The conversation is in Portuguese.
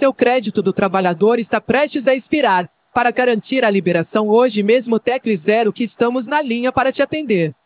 seu crédito do trabalhador está prestes a expirar. Para garantir a liberação hoje mesmo, tecle 0 que estamos na linha para te atender.